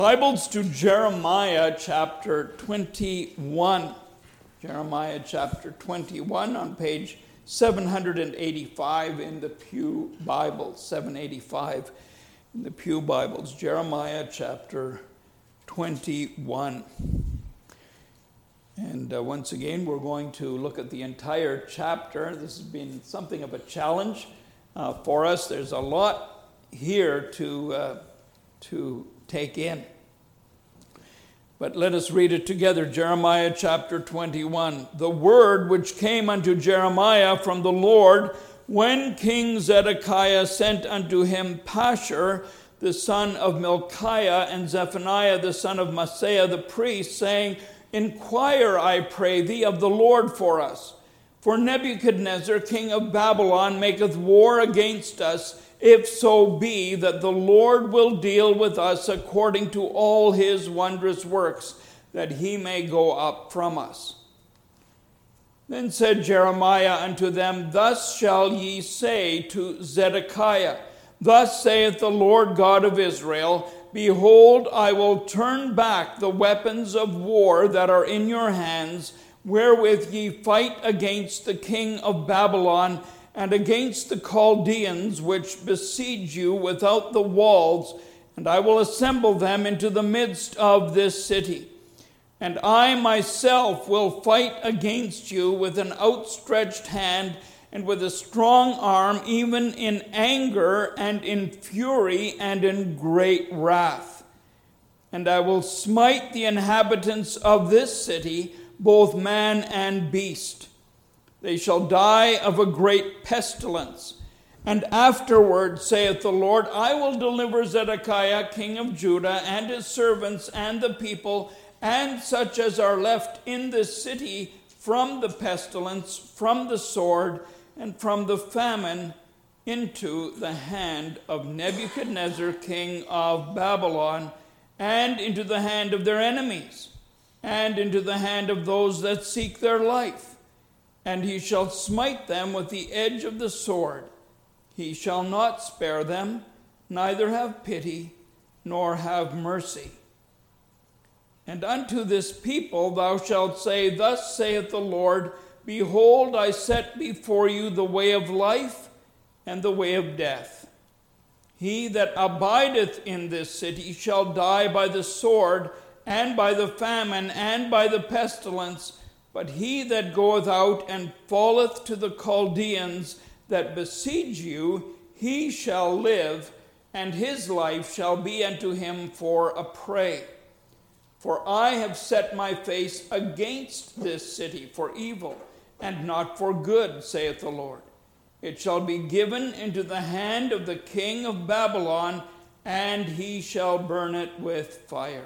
Bibles to Jeremiah chapter 21. Jeremiah chapter 21 on page 785 in the Pew Bibles. 785 in the Pew Bibles. Jeremiah chapter 21. And once again, we're going to look at the entire chapter. This has been something of a challenge for us. There's a lot here to take in. But let us read it together. Jeremiah chapter 21. The word which came unto Jeremiah from the Lord when King Zedekiah sent unto him Pashur, the son of Milchiah, and Zephaniah, the son of Maaseiah the priest, saying, Inquire, I pray thee, of the Lord for us. For Nebuchadnezzar, king of Babylon, maketh war against us, if so be that the Lord will deal with us according to all his wondrous works, that he may go up from us. Then said Jeremiah unto them, Thus shall ye say to Zedekiah, Thus saith the Lord God of Israel, Behold, I will turn back the weapons of war that are in your hands, wherewith ye fight against the king of Babylon, and against the Chaldeans which besiege you without the walls, and I will assemble them into the midst of this city. And I myself will fight against you with an outstretched hand and with a strong arm, even in anger and in fury and in great wrath. And I will smite the inhabitants of this city, both man and beast. They shall die of a great pestilence. And afterward, saith the Lord, I will deliver Zedekiah, king of Judah, and his servants, and the people, and such as are left in this city, from the pestilence, from the sword, and from the famine, into the hand of Nebuchadnezzar, king of Babylon, and into the hand of their enemies, and into the hand of those that seek their life. And he shall smite them with the edge of the sword. He shall not spare them, neither have pity, nor have mercy. And unto this people thou shalt say, Thus saith the Lord, Behold, I set before you the way of life and the way of death. He that abideth in this city shall die by the sword, and by the famine, and by the pestilence. But he that goeth out and falleth to the Chaldeans that besiege you, he shall live, and his life shall be unto him for a prey. For I have set my face against this city for evil, and not for good, saith the Lord. It shall be given into the hand of the king of Babylon, and he shall burn it with fire.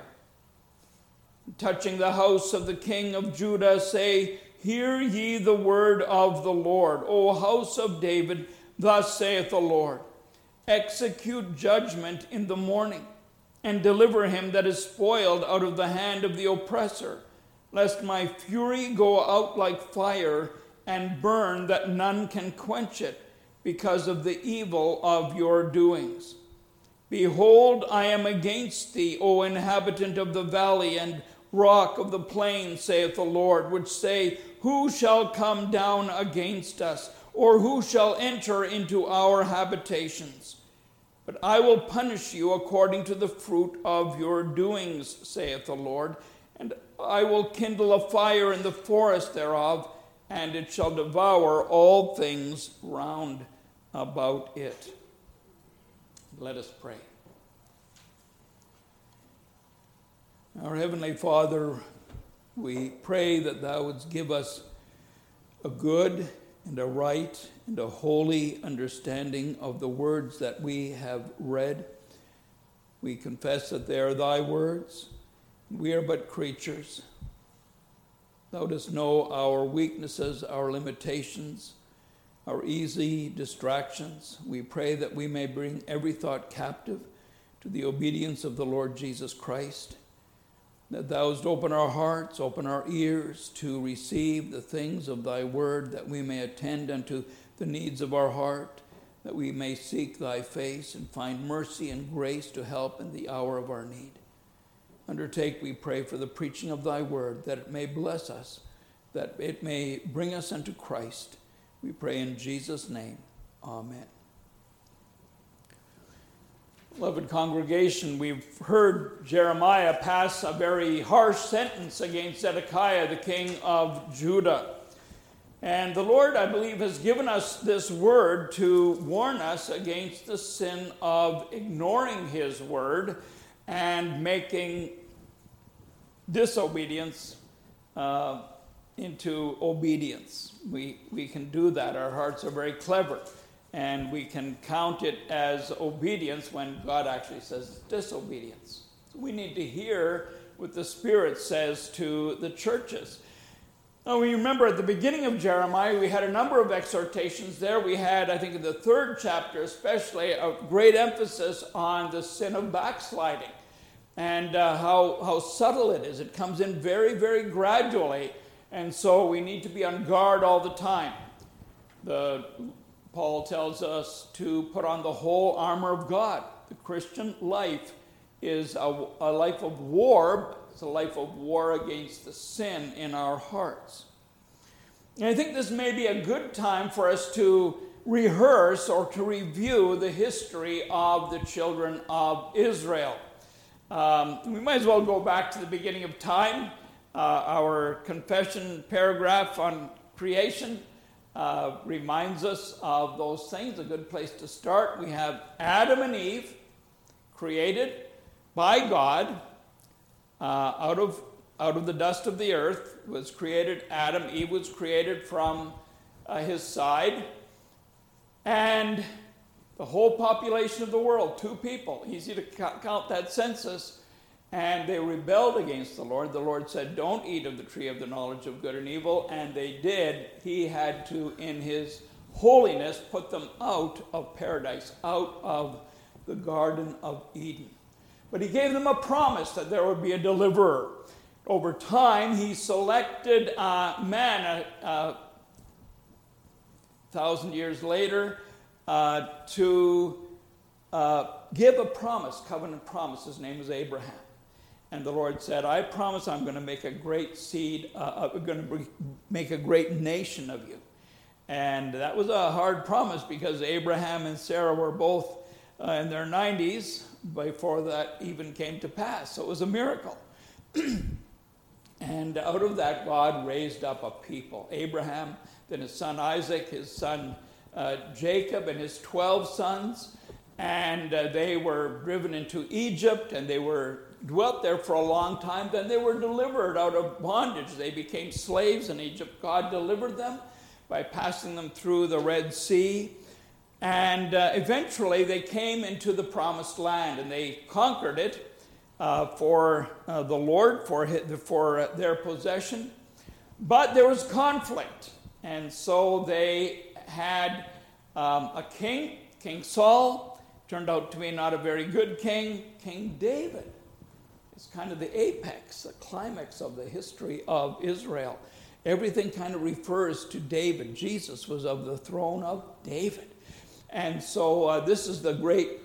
Touching the house of the king of Judah, say, Hear ye the word of the Lord, O house of David, thus saith the Lord, Execute judgment in the morning, and deliver him that is spoiled out of the hand of the oppressor, lest my fury go out like fire, and burn that none can quench it, because of the evil of your doings. Behold, I am against thee, O inhabitant of the valley, and rock of the plain, saith the Lord, which say, Who shall come down against us, or who shall enter into our habitations? But I will punish you according to the fruit of your doings, saith the Lord, and I will kindle a fire in the forest thereof, and it shall devour all things round about it. Let us pray. Our Heavenly Father, we pray that Thou wouldst give us a good and a right and a holy understanding of the words that we have read. We confess that they are Thy words. We are but creatures. Thou dost know our weaknesses, our limitations, our easy distractions. We pray that we may bring every thought captive to the obedience of the Lord Jesus Christ. That Thou wouldst open our hearts, open our ears to receive the things of Thy word, that we may attend unto the needs of our heart, that we may seek Thy face and find mercy and grace to help in the hour of our need. undertake, we pray, for the preaching of thy word, that it may bless us, that it may bring us unto Christ. We pray in Jesus' name. Amen. Beloved congregation, we've heard Jeremiah pass a very harsh sentence against Zedekiah, the king of Judah. And the Lord, I believe, has given us this word to warn us against the sin of ignoring his word and making disobedience into obedience. We can do that. Our hearts are very clever, and we can count it as obedience when God actually says disobedience. So we need to hear what the Spirit says to the churches. Now, we remember at the beginning of Jeremiah, we had a number of exhortations there. We had, I think, in the 3rd chapter especially, a great emphasis on the sin of backsliding and how subtle it is. It comes in very, very gradually, and so we need to be on guard all the time. Paul tells us to put on the whole armor of God. The Christian life is a life of war. It's a life of war against the sin in our hearts. And I think this may be a good time for us to rehearse or to review the history of the children of Israel. We might as well go back to the beginning of time. Our confession paragraph on creation reminds us of those things, a good place to start. We have Adam and Eve created by God out of the dust of the earth. Was created Adam. Eve was created from his side. And the whole population of the world, 2 people, easy to count that census, and they rebelled against the Lord. The Lord said, don't eat of the tree of the knowledge of good and evil, and they did. He had to, in his holiness, put them out of paradise, out of the Garden of Eden. But he gave them a promise that there would be a deliverer. Over time, he selected man 1,000 years later to give a promise, covenant promise. His name was Abraham. And the Lord said, I promise I'm going to make a great seed, I'm going to make a great nation of you. And that was a hard promise because Abraham and Sarah were both in their 90s before that even came to pass. So it was a miracle. And out of that, God raised up a people. Abraham, then his son Isaac, his son Jacob, and his 12 sons. And they were driven into Egypt, and they dwelt there for a long time. Then they were delivered out of bondage. They became slaves in Egypt. God delivered them by passing them through the Red Sea. And eventually they came into the promised land, and they conquered it for the Lord, for their possession. But there was conflict, and so they had a king, King Saul. Turned out to be not a very good king. King David is kind of the apex, the climax of the history of Israel. Everything kind of refers to David. Jesus was of the throne of David. And so this is the great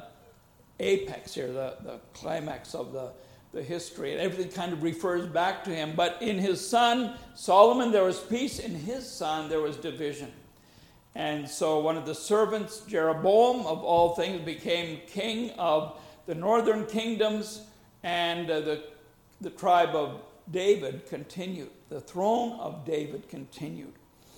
apex here, the climax of the history. And everything kind of refers back to him. But in his son, Solomon, there was peace. In his son, there was division. And so one of the servants, Jeroboam, of all things, became king of the northern kingdoms, and the tribe of David continued. The throne of David continued.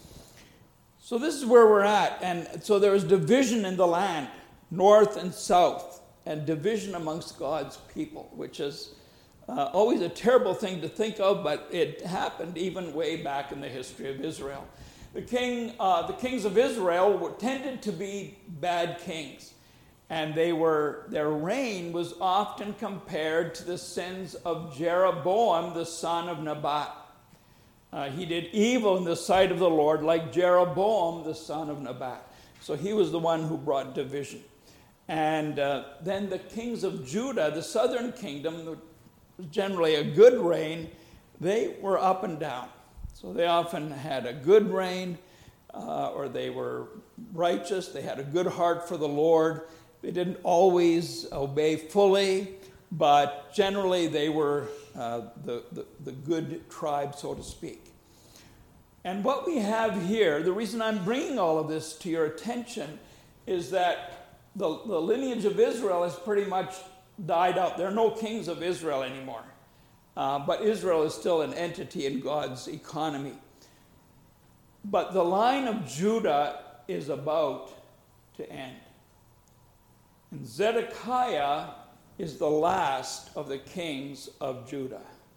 So this is where we're at. And so there was division in the land, north and south, and division amongst God's people, which is always a terrible thing to think of, but it happened even way back in the history of Israel. The kings of Israel tended to be bad kings, and their reign was often compared to the sins of Jeroboam, the son of Nebat. He did evil in the sight of the Lord, like Jeroboam, the son of Nebat. So he was the one who brought division. And then the kings of Judah, the southern kingdom, was generally a good reign. They were up and down. So they often had a good reign, or they were righteous. They had a good heart for the Lord. They didn't always obey fully, but generally they were the good tribe, so to speak. And what we have here, the reason I'm bringing all of this to your attention is that the lineage of Israel has pretty much died out. There are no kings of Israel anymore. But Israel is still an entity in God's economy. But the line of Judah is about to end. And Zedekiah is the last of the kings of Judah.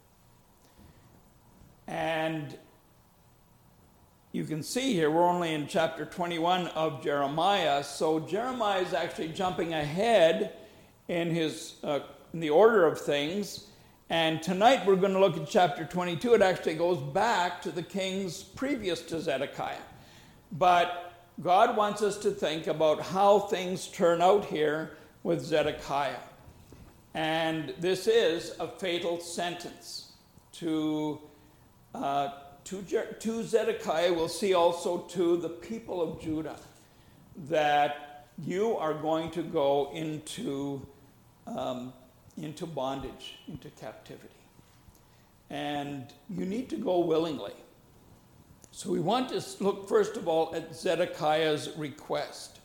And you can see here, we're only in chapter 21 of Jeremiah, so Jeremiah is actually jumping ahead in the order of things. And tonight we're going to look at chapter 22. It actually goes back to the kings previous to Zedekiah. But God wants us to think about how things turn out here with Zedekiah. And this is a fatal sentence to Zedekiah. We'll see also to the people of Judah that you are going to go into bondage, into captivity. And you need to go willingly. So we want to look first of all at Zedekiah's request.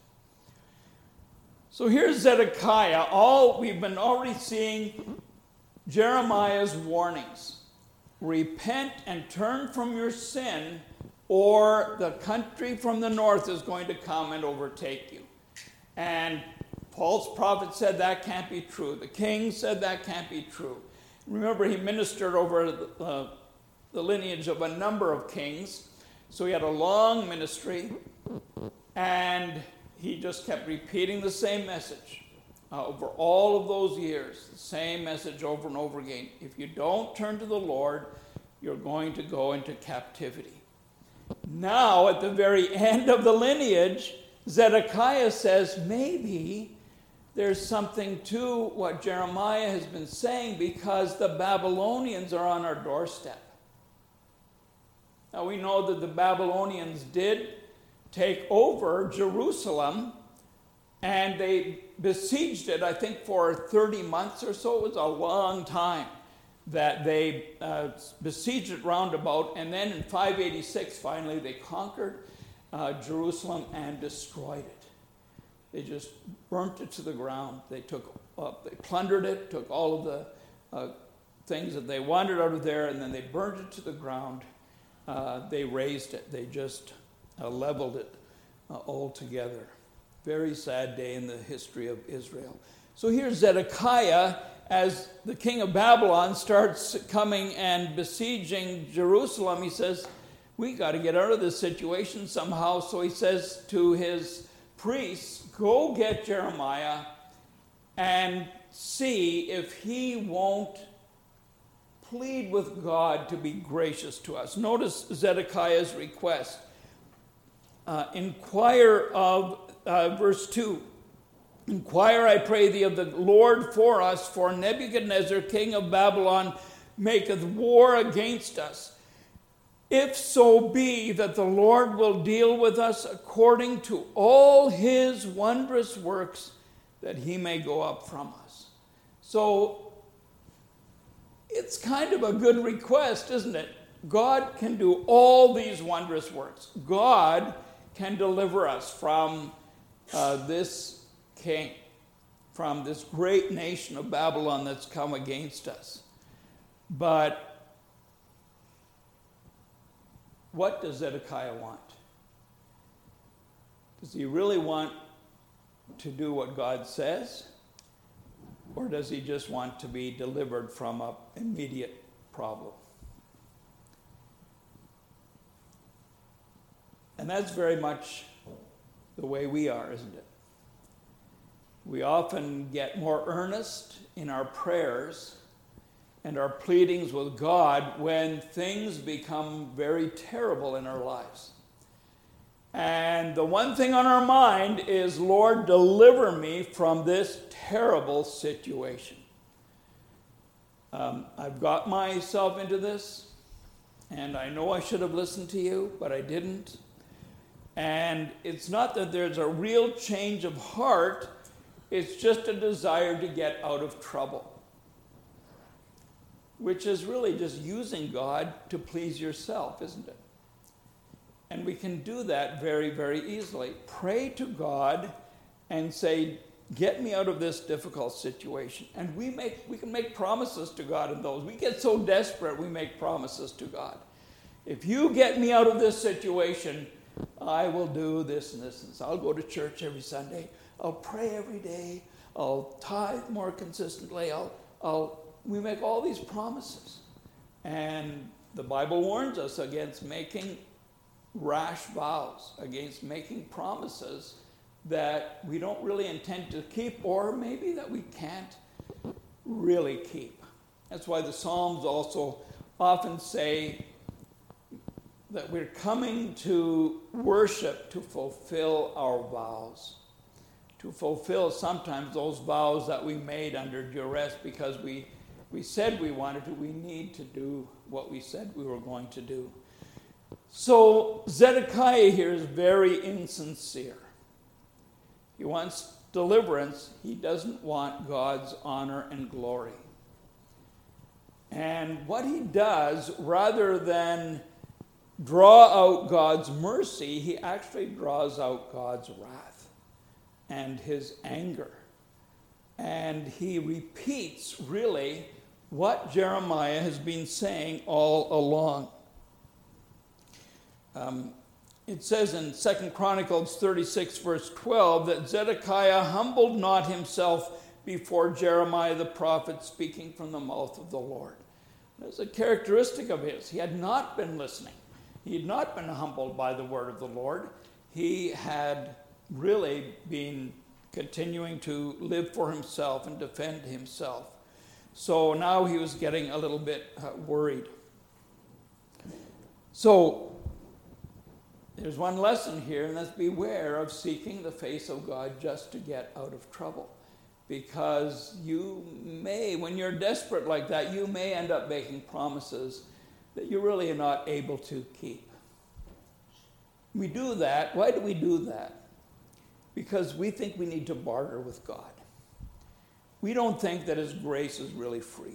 So here's Zedekiah. We've been already seeing Jeremiah's warnings. Repent and turn from your sin, or the country from the north is going to come and overtake you. And false prophet said that can't be true. The king said that can't be true. Remember, he ministered over the lineage of a number of kings. So he had a long ministry, and he just kept repeating the same message over all of those years, the same message over and over again. If you don't turn to the Lord, you're going to go into captivity. Now, at the very end of the lineage, Zedekiah says, maybe there's something to what Jeremiah has been saying, because the Babylonians are on our doorstep. Now we know that the Babylonians did take over Jerusalem, and they besieged it, I think, for 30 months or so. It was a long time that they besieged it roundabout, and then in 586, finally, they conquered Jerusalem and destroyed it. They just burnt it to the ground. They plundered it, took all of the things that they wanted out of there, and then they burnt it to the ground. They razed it. They just leveled it altogether. Very sad day in the history of Israel. So here's Zedekiah, as the king of Babylon starts coming and besieging Jerusalem. He says, we got to get out of this situation somehow. So he says to his priests, go get Jeremiah and see if he won't plead with God to be gracious to us. Notice Zedekiah's request. Inquire of verse 2. Inquire, I pray thee, of the Lord for us, for Nebuchadnezzar, king of Babylon, maketh war against us. If so be that the Lord will deal with us according to all his wondrous works, that he may go up from us. So it's kind of a good request, isn't it? God can do all these wondrous works. God can deliver us from this king, from this great nation of Babylon that's come against us. But what does Zedekiah want? Does he really want to do what God says? Or does he just want to be delivered from an immediate problem? And that's very much the way we are, isn't it? We often get more earnest in our prayers and our pleadings with God when things become very terrible in our lives. And the one thing on our mind is, Lord, deliver me from this terrible situation. I've got myself into this, and I know I should have listened to you, but I didn't. And it's not that there's a real change of heart, it's just a desire to get out of trouble. which is really just using God to please yourself, isn't it? And we can do that very, very easily. Pray to God and say, get me out of this difficult situation. And we can make promises to God in those. We get so desperate, we make promises to God. If you get me out of this situation, I will do this and this and this. I'll go to church every Sunday. I'll pray every day. I'll tithe more consistently. We make all these promises. And the Bible warns us against making rash vows, against making promises that we don't really intend to keep, or maybe that we can't really keep. That's why the Psalms also often say that we're coming to worship to fulfill our vows, to fulfill sometimes those vows that we made under duress because we said we wanted to. We need to do what we said we were going to do. So Zedekiah here is very insincere. He wants deliverance. He doesn't want God's honor and glory. And what he does, rather than draw out God's mercy, he actually draws out God's wrath and his anger. And he repeats, really, what Jeremiah has been saying all along. It says in 2 Chronicles 36, verse 12, that Zedekiah humbled not himself before Jeremiah the prophet, speaking from the mouth of the Lord. That's a characteristic of his. He had not been listening. He had not been humbled by the word of the Lord. He had really been continuing to live for himself and defend himself. So now he was getting a little bit worried. So there's one lesson here, and that's beware of seeking the face of God just to get out of trouble. Because you may, when you're desperate like that, you may end up making promises that you really are not able to keep. We do that. Why do we do that? Because we think we need to barter with God. We don't think that his grace is really free.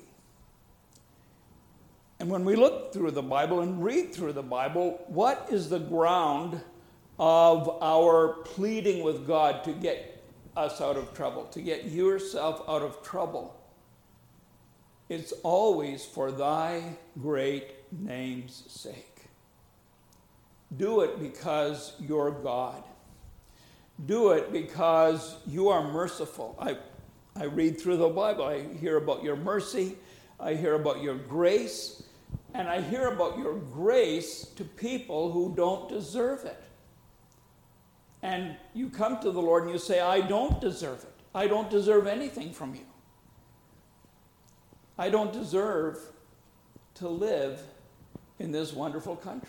And when we look through the Bible and read through the Bible, what is the ground of our pleading with God to get us out of trouble, to get yourself out of trouble? It's always for thy great name's sake. Do it because you're God. Do it because you are merciful. I read through the Bible. I hear about your mercy. I hear about your grace. And I hear about your grace to people who don't deserve it. And you come to the Lord and you say, I don't deserve it. I don't deserve anything from you. I don't deserve to live in this wonderful country.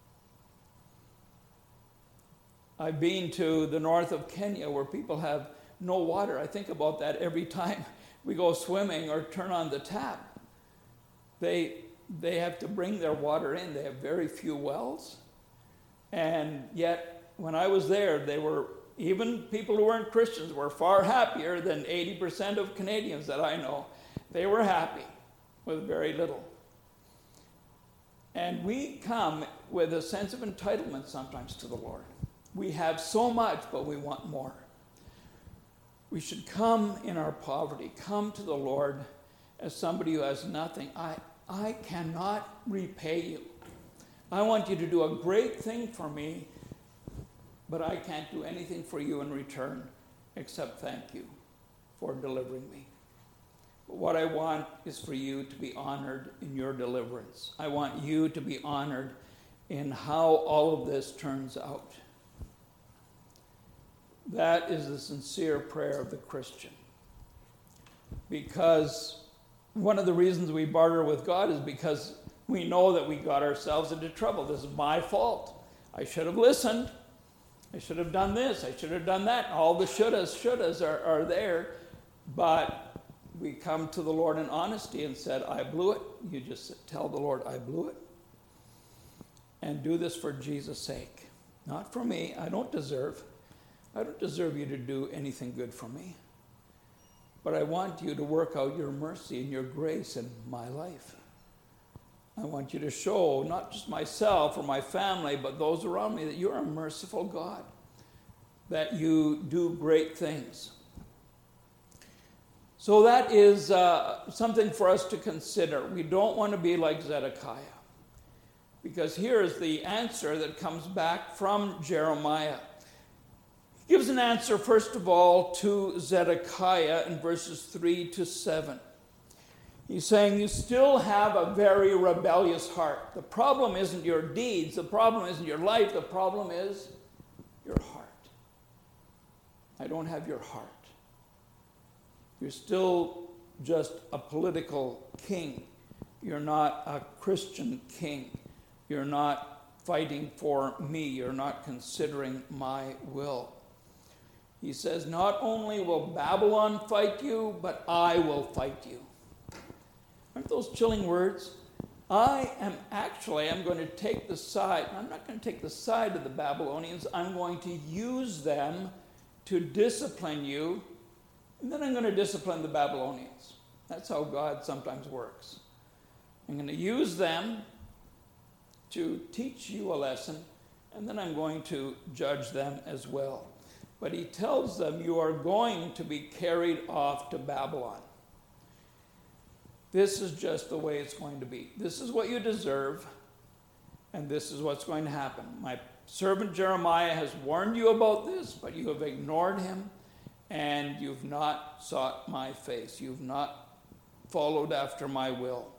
I've been to the north of Kenya where people have no water. I think about that every time we go swimming or turn on the tap. They have to bring their water in. They have very few wells. And yet, when I was there, even people who weren't Christians were far happier than 80% of Canadians that I know. They were happy with very little. And we come with a sense of entitlement sometimes to the Lord. We have so much, but we want more. We should come in our poverty, come to the Lord as somebody who has nothing. I cannot repay you. I want you to do a great thing for me, but I can't do anything for you in return except thank you for delivering me. But what I want is for you to be honored in your deliverance. I want you to be honored in how all of this turns out. That is the sincere prayer of the Christian. Because one of the reasons we barter with God is because we know that we got ourselves into trouble. This is my fault. I should have listened. I should have done this. I should have done that. All the shouldas are there. But we come to the Lord in honesty and said, I blew it. You just tell the Lord, I blew it. And do this for Jesus' sake. Not for me. I don't deserve you to do anything good for me. but I want you to work out your mercy and your grace in my life. I want you to show, not just myself or my family, but those around me, that you're a merciful God, that you do great things. So that is something for us to consider. We don't want to be like Zedekiah, because here is the answer that comes back from Jeremiah. He gives an answer, first of all, to Zedekiah in verses 3 to 7. He's saying, you still have a very rebellious heart. The problem isn't your deeds. The problem isn't your life. The problem is your heart. I don't have your heart. You're still just a political king. You're not a Christian king. You're not fighting for me. You're not considering my will. He says, not only will Babylon fight you, but I will fight you. Aren't those chilling words? I'm going to take the side. I'm not going to take the side of the Babylonians. I'm going to use them to discipline you, and then I'm going to discipline the Babylonians. That's how God sometimes works. I'm going to use them to teach you a lesson, and then I'm going to judge them as well. But he tells them, you are going to be carried off to Babylon. This is just the way it's going to be. This is what you deserve, and this is what's going to happen. My servant Jeremiah has warned you about this, but you have ignored him, and you've not sought my face. You've not followed after my will.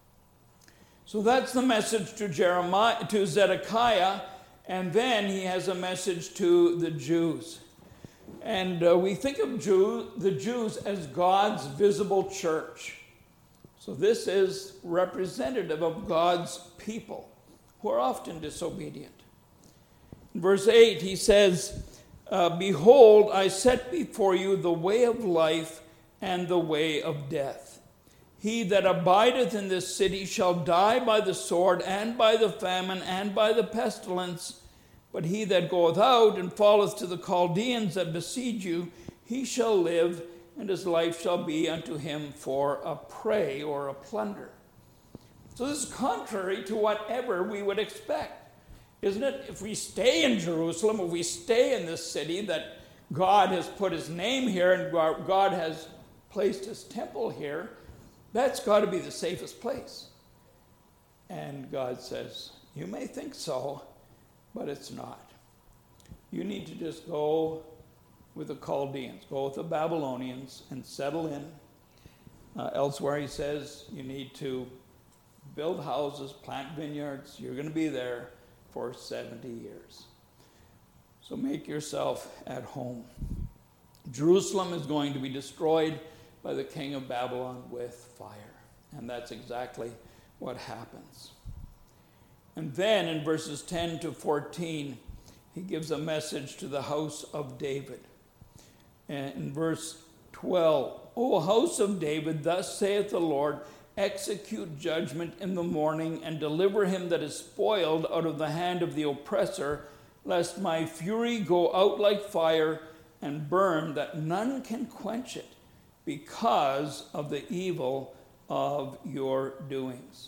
So that's the message to Zedekiah, and then he has a message to the Jews. And we think of the Jews as God's visible church. So this is representative of God's people, who are often disobedient. In verse 8, he says, behold, I set before you the way of life and the way of death. He that abideth in this city shall die by the sword, and by the famine, and by the pestilence. But he that goeth out and falleth to the Chaldeans that besiege you, he shall live, and his life shall be unto him for a prey or a plunder. So this is contrary to whatever we would expect, isn't it? If we stay in Jerusalem, if we stay in this city that God has put his name here and God has placed his temple here, that's got to be the safest place. And God says, you may think so, but it's not. You need to just go with the Chaldeans, go with the Babylonians and settle in. Elsewhere he says you need to build houses, plant vineyards. You're going to be there for 70 years. So make yourself at home. Jerusalem is going to be destroyed by the king of Babylon with fire. And that's exactly what happens. And then in verses 10 to 14, he gives a message to the house of David. And in verse 12, O house of David, thus saith the Lord, execute judgment in the morning, and deliver him that is spoiled out of the hand of the oppressor, lest my fury go out like fire, and burn, that none can quench it, because of the evil of your doings.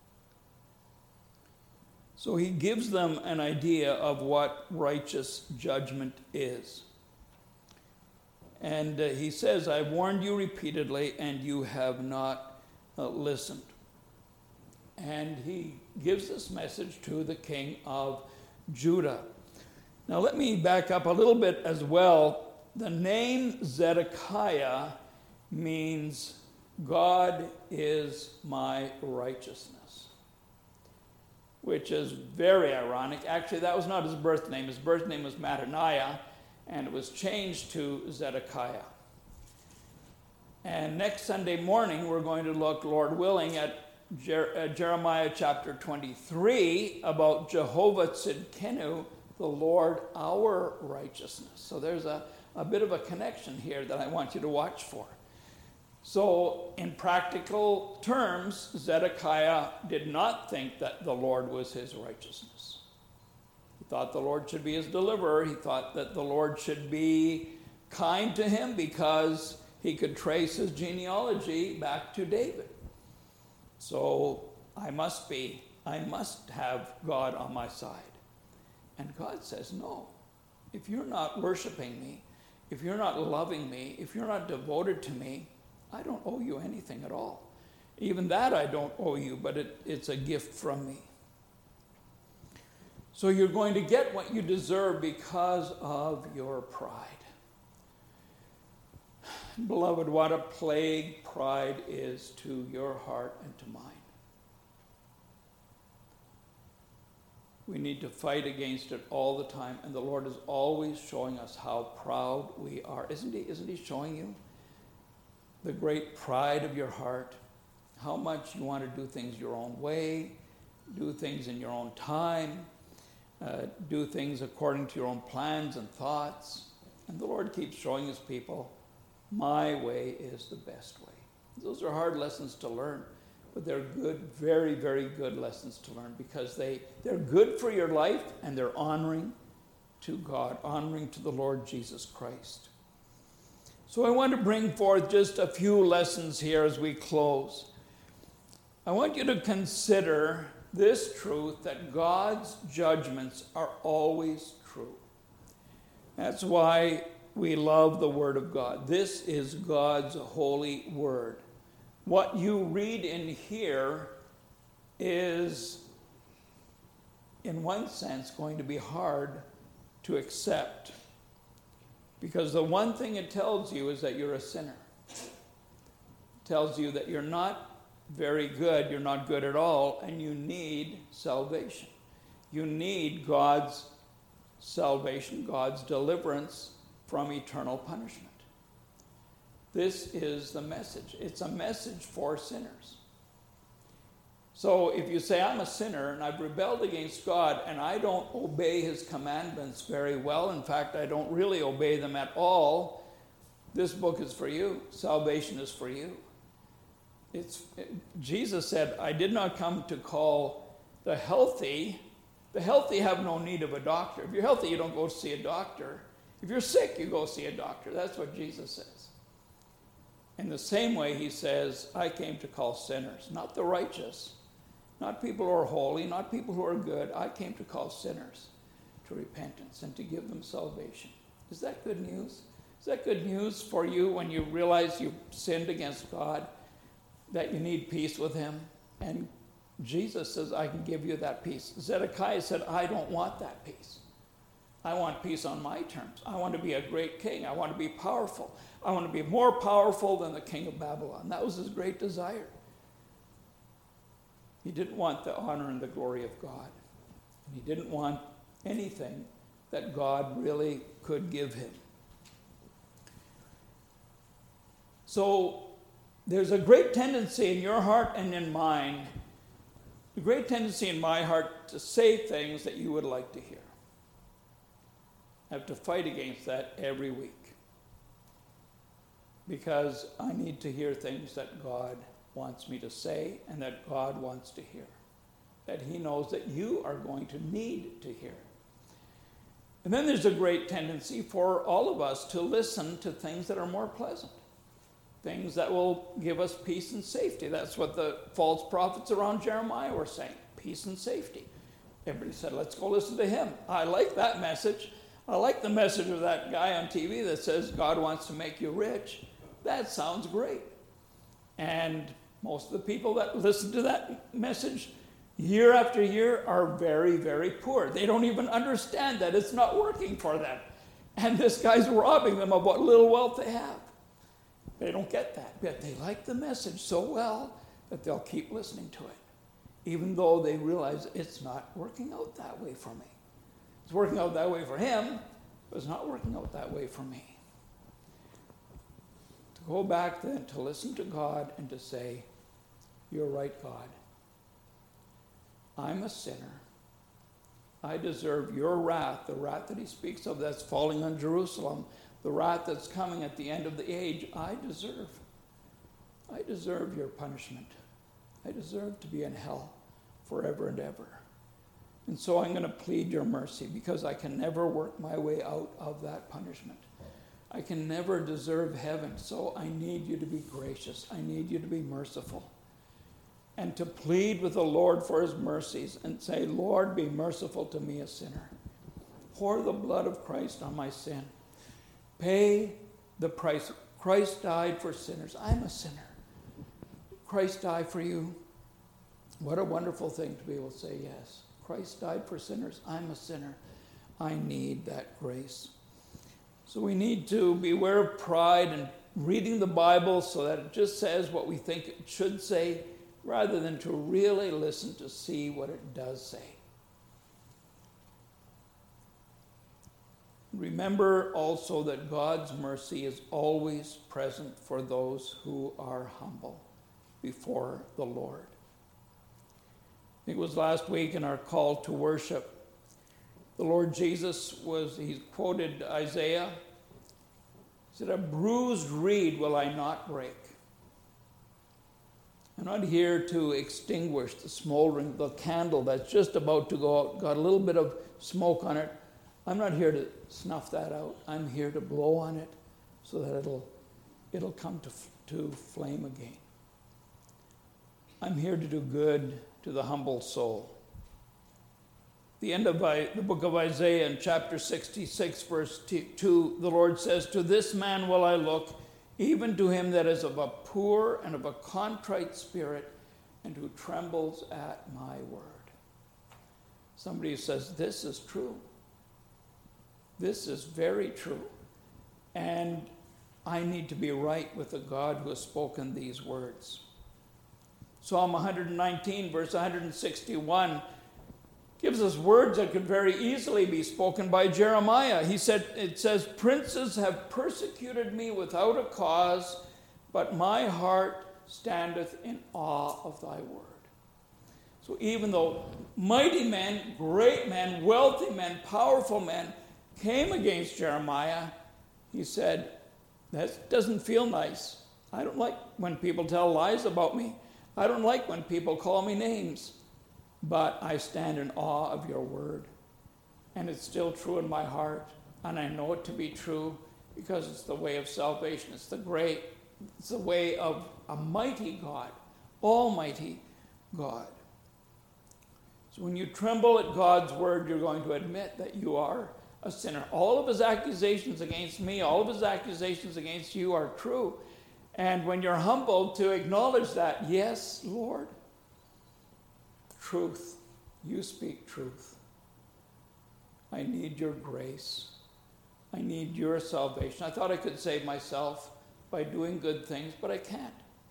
So he gives them an idea of what righteous judgment is. And he says, I warned you repeatedly, and you have not listened. And he gives this message to the king of Judah. Now let me back up a little bit as well. The name Zedekiah means God is my righteousness, which is very ironic. Actually, that was not his birth name. His birth name was Mattaniah, and it was changed to Zedekiah. And next Sunday morning, we're going to look, Lord willing, at Jeremiah chapter 23 about Jehovah Tzidkenu, the Lord our righteousness. So there's a bit of a connection here that I want you to watch for. So in practical terms, Zedekiah did not think that the Lord was his righteousness. He thought the Lord should be his deliverer. He thought that the Lord should be kind to him because he could trace his genealogy back to David. So I must have God on my side. And God says, no. If you're not worshiping me, if you're not loving me, if you're not devoted to me, I don't owe you anything at all. Even that I don't owe you, but it's a gift from me. So you're going to get what you deserve because of your pride. Beloved, what a plague pride is to your heart and to mine. We need to fight against it all the time, and the Lord is always showing us how proud we are. Isn't he showing you the great pride of your heart? How much you want to do things your own way, do things in your own time, do things according to your own plans and thoughts. And the Lord keeps showing his people, my way is the best way. Those are hard lessons to learn, but they're good, very, very good lessons to learn, because they're good for your life, and they're honoring to God, honoring to the Lord Jesus Christ. So I want to bring forth just a few lessons here as we close. I want you to consider this truth, that God's judgments are always true. That's why we love the Word of God. This is God's holy Word. What you read in here is, in one sense, going to be hard to accept, because the one thing it tells you is that you're a sinner. It tells you that you're not very good, you're not good at all, and you need salvation. You need God's salvation, God's deliverance from eternal punishment. This is the message. It's a message for sinners. So if you say, I'm a sinner and I've rebelled against God and I don't obey his commandments very well, in fact, I don't really obey them at all, this book is for you. Salvation is for you. Jesus said, I did not come to call the healthy. The healthy have no need of a doctor. If you're healthy, you don't go see a doctor. If you're sick, you go see a doctor. That's what Jesus says. In the same way, he says, I came to call sinners, not the righteous, not people who are holy, not people who are good. I came to call sinners to repentance and to give them salvation. Is that good news? Is that good news for you when you realize you've sinned against God, that you need peace with him? And Jesus says, I can give you that peace. Zedekiah said, I don't want that peace. I want peace on my terms. I want to be a great king. I want to be powerful. I want to be more powerful than the king of Babylon. That was his great desire. He didn't want the honor and the glory of God. He didn't want anything that God really could give him. So there's a great tendency in your heart and in mine, a great tendency in my heart to say things that you would like to hear. I have to fight against that every week, because I need to hear things that God wants me to say and that God wants to hear, that he knows that you are going to need to hear. And then there's a great tendency for all of us to listen to things that are more pleasant, things that will give us peace and safety. That's what the false prophets around Jeremiah were saying, peace and safety. Everybody said, let's go listen to him. I like that message. I like the message of that guy on TV that says God wants to make you rich. That sounds great. And most of the people that listen to that message year after year are very, very poor. They don't even understand that it's not working for them. And this guy's robbing them of what little wealth they have. They don't get that. But they like the message so well that they'll keep listening to it, even though they realize it's not working out that way for me. It's working out that way for him, but it's not working out that way for me. To go back then, to listen to God and to say, you're right, God. I'm a sinner. I deserve your wrath, the wrath that he speaks of that's falling on Jerusalem, the wrath that's coming at the end of the age. I deserve your punishment. I deserve to be in hell forever and ever. And so I'm going to plead your mercy, because I can never work my way out of that punishment. I can never deserve heaven, so I need you to be gracious. I need you to be merciful. And to plead with the Lord for his mercies and say, Lord, be merciful to me, a sinner. Pour the blood of Christ on my sin. Pay the price. Christ died for sinners. I'm a sinner. Christ died for you. What a wonderful thing to be able to say yes. Christ died for sinners. I'm a sinner. I need that grace. So we need to beware of pride and reading the Bible so that it just says what we think it should say, rather than to really listen to see what it does say. Remember also that God's mercy is always present for those who are humble before the Lord. I think it was last week in our call to worship, the Lord Jesus he quoted Isaiah. He said, a bruised reed will I not break. I'm not here to extinguish the candle that's just about to go out, got a little bit of smoke on it. I'm not here to snuff that out. I'm here to blow on it so that it'll come to flame again. I'm here to do good to the humble soul. The end of the book of Isaiah in chapter 66, verse 2, the Lord says, to this man will I look, even to him that is of a poor and of a contrite spirit, and who trembles at my word. Somebody says, this is true. This is very true. And I need to be right with the God who has spoken these words. Psalm 119, verse 161, gives us words that could very easily be spoken by Jeremiah. It says, princes have persecuted me without a cause, but my heart standeth in awe of thy word. So even though mighty men, great men, wealthy men, powerful men came against Jeremiah, he said, that doesn't feel nice. I don't like when people tell lies about me. I don't like when people call me names. But I stand in awe of your word. And it's still true in my heart. And I know it to be true because it's the way of salvation. It's the way of a mighty God, almighty God. So when you tremble at God's word, you're going to admit that you are a sinner. All of his accusations against me, all of his accusations against you are true. And when you're humbled to acknowledge that, yes, Lord, truth. You speak truth. I need your grace. I need your salvation. I thought I could save myself by doing good things, but I can't.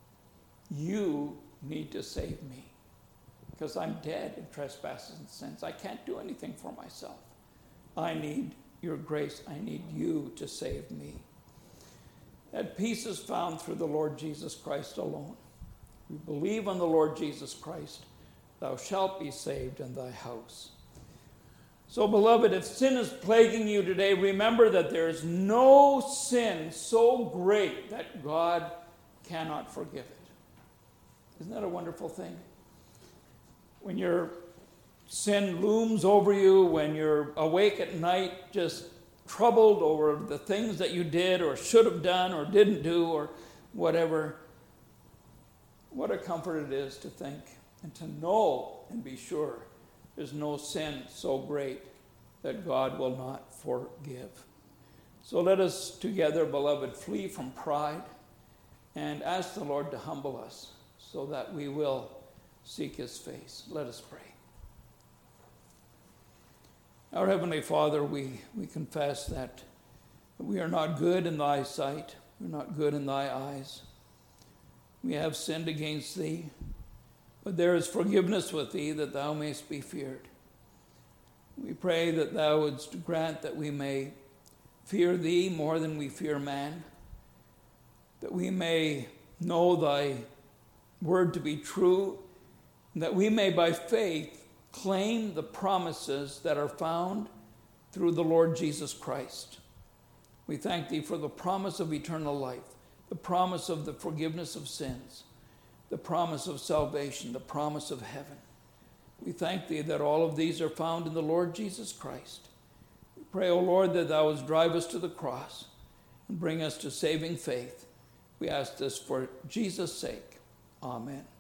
You need to save me because I'm dead in trespasses and sins. I can't do anything for myself. I need your grace. I need you to save me. That peace is found through the Lord Jesus Christ alone. We believe on the Lord Jesus Christ. Thou shalt be saved in thy house. So, beloved, if sin is plaguing you today, remember that there is no sin so great that God cannot forgive it. Isn't that a wonderful thing? When your sin looms over you, when you're awake at night, just troubled over the things that you did or should have done or didn't do or whatever, what a comfort it is to think and to know and be sure there's no sin so great that God will not forgive. So let us together, beloved, flee from pride and ask the Lord to humble us so that we will seek his face. Let us pray. Our Heavenly Father, we confess that we are not good in thy sight. We're not good in thy eyes. We have sinned against thee. But there is forgiveness with thee, that thou mayst be feared. We pray that thou wouldst grant that we may fear thee more than we fear man, that we may know thy word to be true, and that we may by faith claim the promises that are found through the Lord Jesus Christ. We thank thee for the promise of eternal life, the promise of the forgiveness of sins, the promise of salvation, the promise of heaven. We thank thee that all of these are found in the Lord Jesus Christ. We pray, O Lord, that thou wouldst drive us to the cross and bring us to saving faith. We ask this for Jesus' sake. Amen.